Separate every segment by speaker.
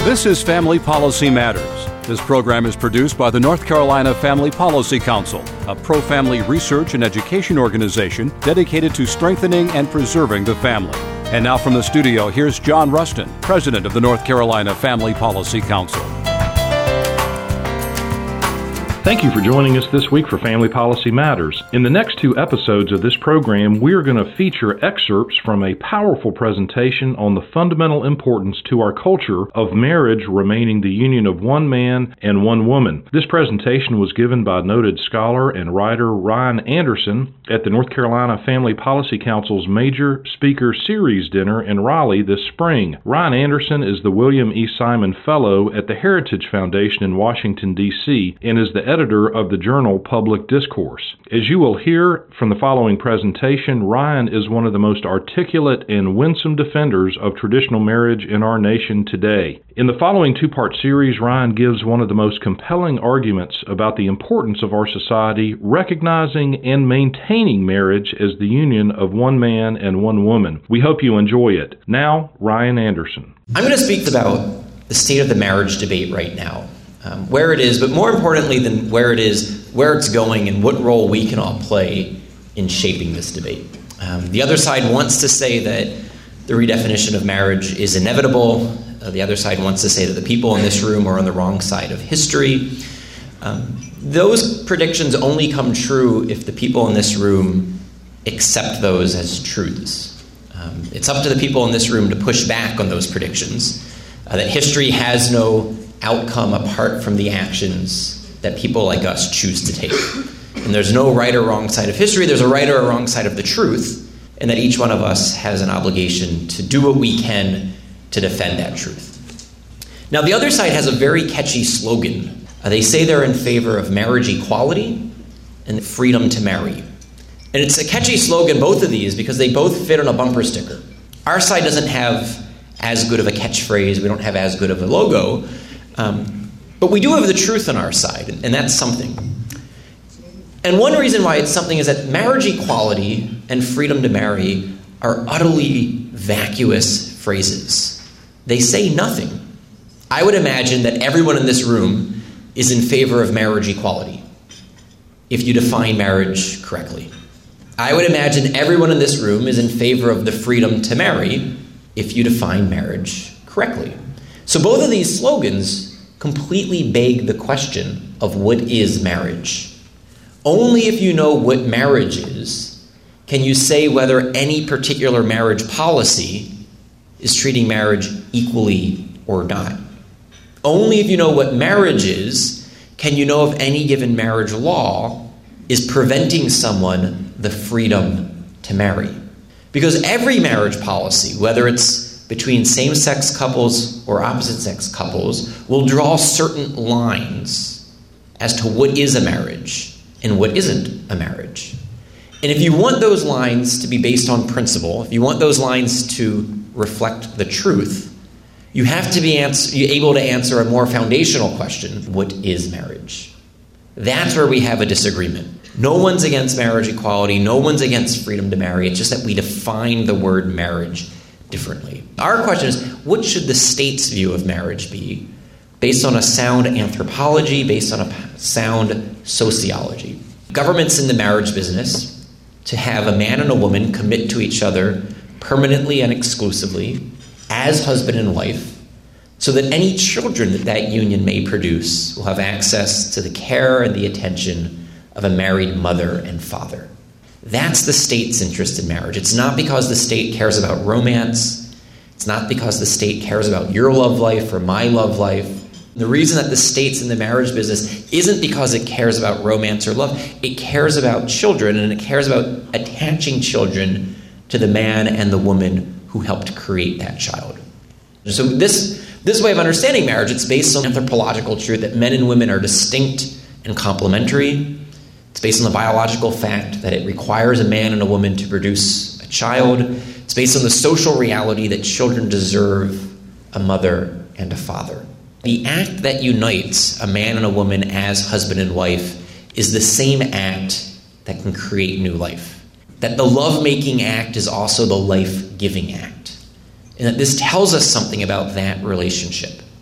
Speaker 1: This is Family Policy Matters. This program is produced by the North Carolina Family Policy Council, a pro-family research and education organization dedicated to strengthening and preserving the family. And now from the studio, here's John Rustin, President of the North Carolina Family Policy Council.
Speaker 2: Thank you for joining us this week for Family Policy Matters. In the next two episodes of this program, we are going to feature excerpts from a powerful presentation on the fundamental importance to our culture of marriage remaining the union of one man and one woman. This presentation was given by noted scholar and writer Ryan Anderson at the North Carolina Family Policy Council's Major Speaker Series dinner in Raleigh this spring. Ryan Anderson is the William E. Simon Fellow at the Heritage Foundation in Washington, D.C., and is the editor of the journal Public Discourse. As you will hear from the following presentation, Ryan is one of the most articulate and winsome defenders of traditional marriage in our nation today. In the following two-part series, Ryan gives one of the most compelling arguments about the importance of our society recognizing and maintaining marriage as the union of one man and one woman. We hope you enjoy it. Now, Ryan Anderson.
Speaker 3: I'm going to speak about the state of the marriage debate right now. Where it is, but more importantly than where it is, where it's going and what role we can all play in shaping this debate. The other side wants to say that the redefinition of marriage is inevitable. The other side wants to say that the people in this room are on the wrong side of history. Those predictions only come true if the people in this room accept those as truths. It's up to the people in this room to push back on those predictions, that history has no outcome apart from the actions that people like us choose to take. And there's no right or wrong side of history, there's a right or a wrong side of the truth, and that each one of us has an obligation to do what we can to defend that truth. Now, the other side has a very catchy slogan. They say they're in favor of marriage equality and freedom to marry. And it's a catchy slogan, both of these, because they both fit on a bumper sticker. Our side doesn't have as good of a catchphrase, we don't have as good of a logo, but we do have the truth on our side, and that's something. And one reason why it's something is that marriage equality and freedom to marry are utterly vacuous phrases. They say nothing. I would imagine that everyone in this room is in favor of marriage equality, if you define marriage correctly. I would imagine everyone in this room is in favor of the freedom to marry, if you define marriage correctly. So both of these slogans completely beg the question of what is marriage. Only if you know what marriage is can you say whether any particular marriage policy is treating marriage equally or not. Only if you know what marriage is can you know if any given marriage law is preventing someone the freedom to marry. Because every marriage policy, whether it's between same-sex couples or opposite-sex couples, will draw certain lines as to what is a marriage and what isn't a marriage. And if you want those lines to be based on principle, if you want those lines to reflect the truth, you have to be able to answer a more foundational question: what is marriage? That's where we have a disagreement. No one's against marriage equality, no one's against freedom to marry, it's just that we define the word marriage differently. Our question is, what should the state's view of marriage be, based on a sound anthropology, based on a sound sociology? Government's in the marriage business to have a man and a woman commit to each other permanently and exclusively as husband and wife, so that any children that union may produce will have access to the care and the attention of a married mother and father. That's the state's interest in marriage. It's not because the state cares about romance. It's not because the state cares about your love life or my love life. The reason that the state's in the marriage business isn't because it cares about romance or love. It cares about children, and it cares about attaching children to the man and the woman who helped create that child. So this way of understanding marriage, it's based on anthropological truth that men and women are distinct and complementary. It's based on the biological fact that it requires a man and a woman to produce a child. It's based on the social reality that children deserve a mother and a father. The act that unites a man and a woman as husband and wife is the same act that can create new life. That the love-making act is also the life-giving act. And that this tells us something about that relationship.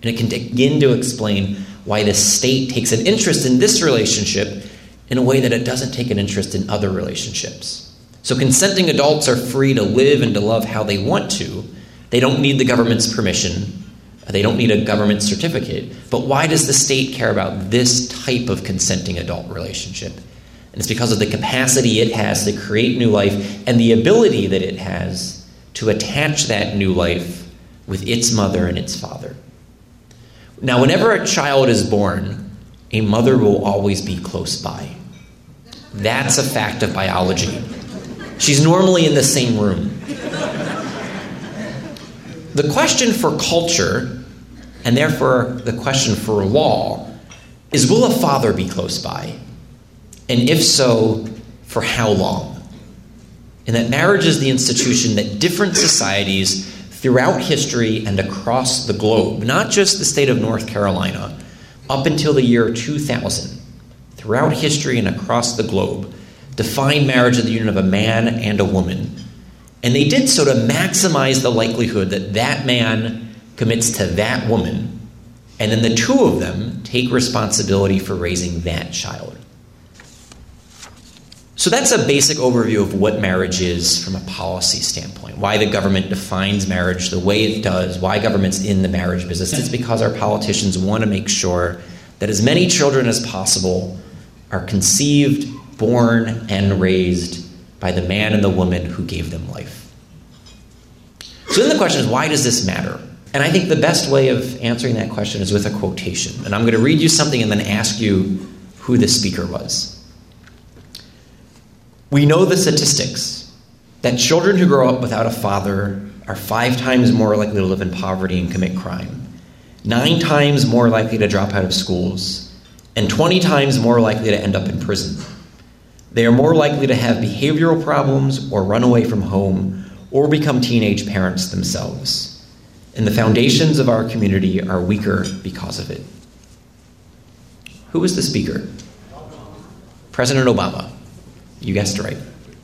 Speaker 3: And it can begin to explain why the state takes an interest in this relationship in a way that it doesn't take an interest in other relationships. So consenting adults are free to live and to love how they want to. They don't need the government's permission. They don't need a government certificate. But why does the state care about this type of consenting adult relationship? And it's because of the capacity it has to create new life and the ability that it has to attach that new life with its mother and its father. Now, whenever a child is born, a mother will always be close by. That's a fact of biology. She's normally in the same room. The question for culture, and therefore the question for law, is will a father be close by? And if so, for how long? And that marriage is the institution that different societies throughout history and across the globe, not just the state of North Carolina, up until the year 2000, throughout history and across the globe, defined marriage as the union of a man and a woman. And they did so to maximize the likelihood that that man commits to that woman, and then the two of them take responsibility for raising that child. So that's a basic overview of what marriage is from a policy standpoint, why the government defines marriage the way it does, why government's in the marriage business. It's because our politicians want to make sure that as many children as possible are conceived, born, and raised by the man and the woman who gave them life. So then the question is, why does this matter? And I think the best way of answering that question is with a quotation. And I'm going to read you something and then ask you who the speaker was. We know the statistics that children who grow up without a father are 5 times more likely to live in poverty and commit crime, 9 times more likely to drop out of schools, and 20 times more likely to end up in prison. They are more likely to have behavioral problems or run away from home or become teenage parents themselves. And the foundations of our community are weaker because of it. Who was the speaker? President Obama. You guessed right.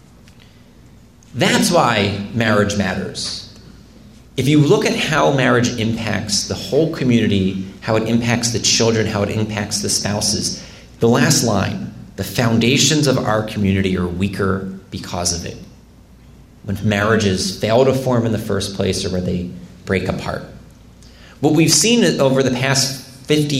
Speaker 3: That's why marriage matters. If you look at how marriage impacts the whole community, how it impacts the children, how it impacts the spouses, the last line, the foundations of our community are weaker because of it. When marriages fail to form in the first place or when they break apart. What we've seen over the past 50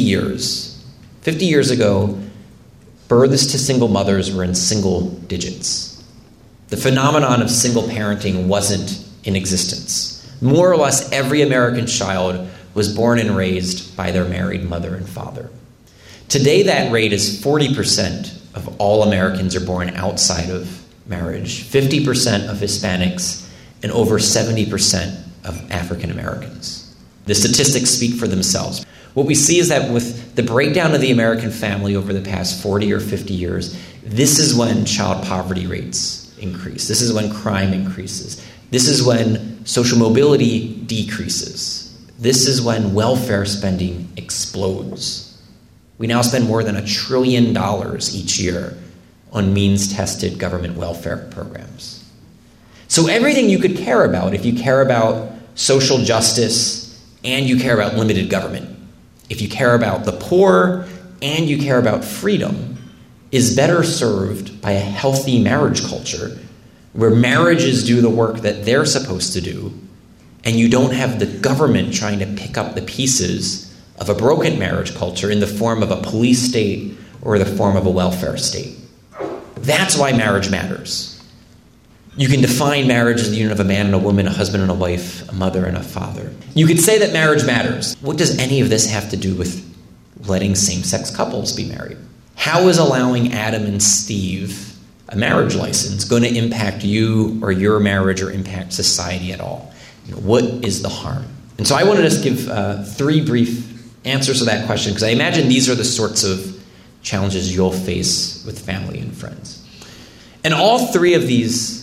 Speaker 3: years ago, births to single mothers were in single digits. The phenomenon of single parenting wasn't in existence. More or less every American child was born and raised by their married mother and father. Today that rate is 40% of all Americans are born outside of marriage, 50% of Hispanics, and over 70% of African Americans. The statistics speak for themselves. What we see is that with the breakdown of the American family over the past 40 or 50 years, this is when child poverty rates increase. This is when crime increases. This is when social mobility decreases. This is when welfare spending explodes. We now spend more than $1 trillion each year on means-tested government welfare programs. So everything you could care about, if you care about social justice and you care about limited government, if you care about the poor and you care about freedom, is better served by a healthy marriage culture where marriages do the work that they're supposed to do, and you don't have the government trying to pick up the pieces of a broken marriage culture in the form of a police state or the form of a welfare state. That's why marriage matters. You can define marriage as the union of a man and a woman, a husband and a wife, a mother and a father. You could say that marriage matters. What does any of this have to do with letting same-sex couples be married? How is allowing Adam and Steve a marriage license going to impact you or your marriage or impact society at all? What is the harm? And so I want to just give 3 brief answers to that question, because I imagine these are the sorts of challenges you'll face with family and friends. And all 3 of these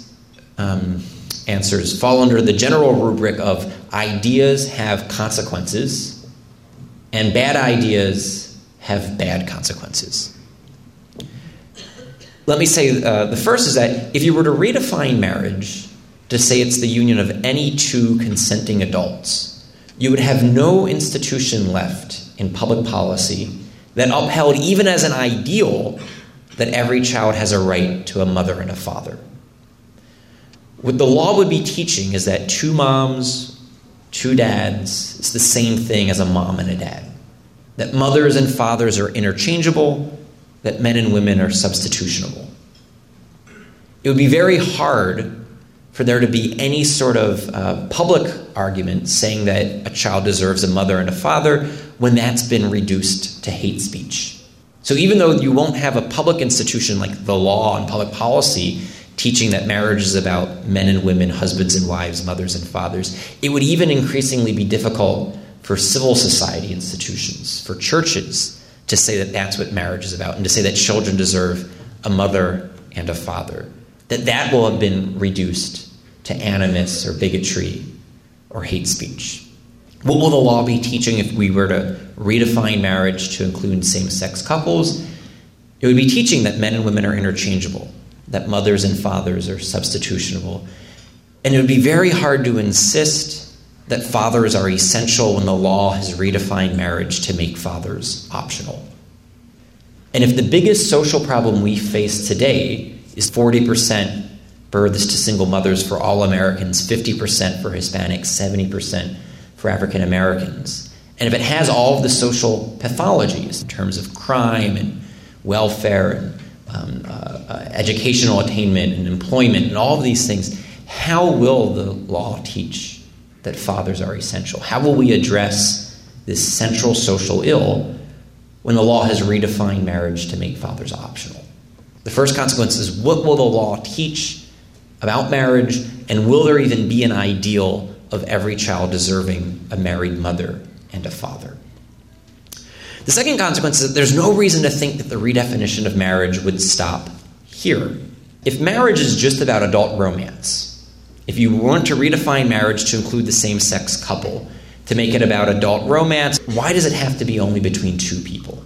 Speaker 3: answers fall under the general rubric of ideas have consequences and bad ideas have bad consequences. Let me say the first is that if you were to redefine marriage to say it's the union of any 2 consenting adults you would have no institution left in public policy that upheld, even as an ideal, that every child has a right to a mother and a father. What the law would be teaching is that two moms, two dads is the same thing as a mom and a dad. That mothers and fathers are interchangeable, that men and women are substitutionable. It would be very hard for there to be any sort of public argument saying that a child deserves a mother and a father when that's been reduced to hate speech. So even though you won't have a public institution like the law and public policy teaching that marriage is about men and women, husbands and wives, mothers and fathers, it would even increasingly be difficult for civil society institutions, for churches, to say that that's what marriage is about and to say that children deserve a mother and a father. That will have been reduced to animus or bigotry or hate speech. What will the law be teaching if we were to redefine marriage to include same-sex couples? It would be teaching that men and women are interchangeable, that mothers and fathers are substitutionable. And it would be very hard to insist that fathers are essential when the law has redefined marriage to make fathers optional. And if the biggest social problem we face today is 40% births to single mothers for all Americans, 50% for Hispanics, 70% for African Americans, and if it has all of the social pathologies in terms of crime and welfare and educational attainment and employment and all of these things, how will the law teach that fathers are essential? How will we address this central social ill when the law has redefined marriage to make fathers optional? The first consequence is, what will the law teach about marriage, and will there even be an ideal of every child deserving a married mother and a father? The second consequence is that there's no reason to think that the redefinition of marriage would stop here. If marriage is just about adult romance, if you want to redefine marriage to include the same-sex couple, to make it about adult romance, why does it have to be only between two people?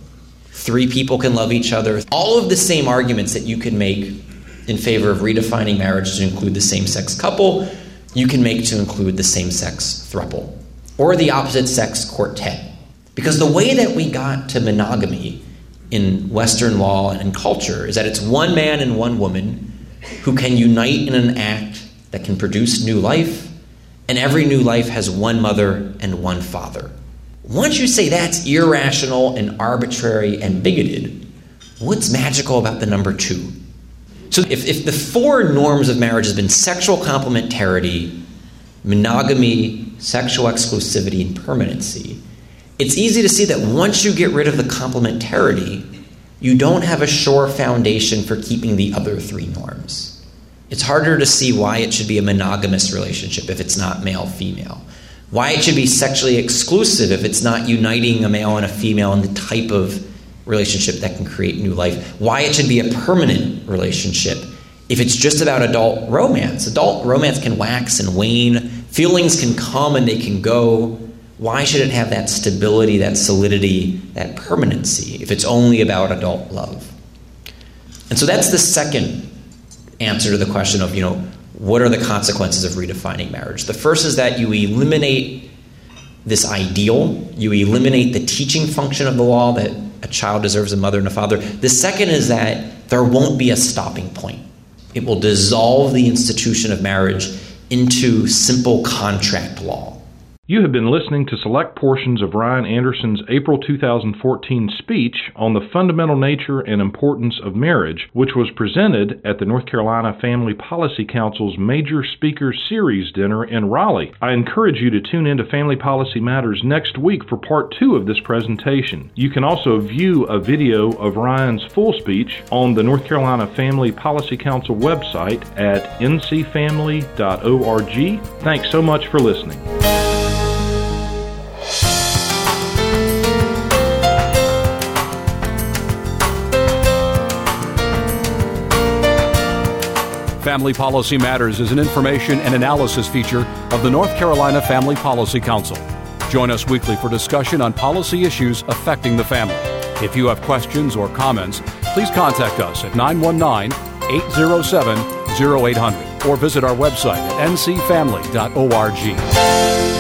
Speaker 3: 3 people can love each other. All of the same arguments that you can make in favor of redefining marriage to include the same-sex couple, you can make to include the same-sex throuple, or the opposite-sex quartet. Because the way that we got to monogamy in Western law and in culture is that it's one man and one woman who can unite in an act that can produce new life, and every new life has one mother and one father. Once you say that's irrational and arbitrary and bigoted, what's magical about the number 2? So if the 4 norms of marriage has been sexual complementarity, monogamy, sexual exclusivity, and permanency, it's easy to see that once you get rid of the complementarity, you don't have a sure foundation for keeping the other 3 norms. It's harder to see why it should be a monogamous relationship if it's not male-female. Why it should be sexually exclusive if it's not uniting a male and a female in the type of relationship that can create new life. Why it should be a permanent relationship if it's just about adult romance. Adult romance can wax and wane. Feelings can come and they can go. Why should it have that stability, that solidity, that permanency if it's only about adult love? And so that's the second answer to the question of, what are the consequences of redefining marriage? The first is that you eliminate this ideal. You eliminate the teaching function of the law that a child deserves a mother and a father. The second is that there won't be a stopping point. It will dissolve the institution of marriage into simple contract law.
Speaker 2: You have been listening to select portions of Ryan Anderson's April 2014 speech on the fundamental nature and importance of marriage, which was presented at the North Carolina Family Policy Council's Major Speakers Series dinner in Raleigh. I encourage you to tune into Family Policy Matters next week for part 2 of this presentation. You can also view a video of Ryan's full speech on the North Carolina Family Policy Council website at ncfamily.org. Thanks so much for listening.
Speaker 1: Family Policy Matters is an information and analysis feature of the North Carolina Family Policy Council. Join us weekly for discussion on policy issues affecting the family. If you have questions or comments, please contact us at 919-807-0800 or visit our website at ncfamily.org.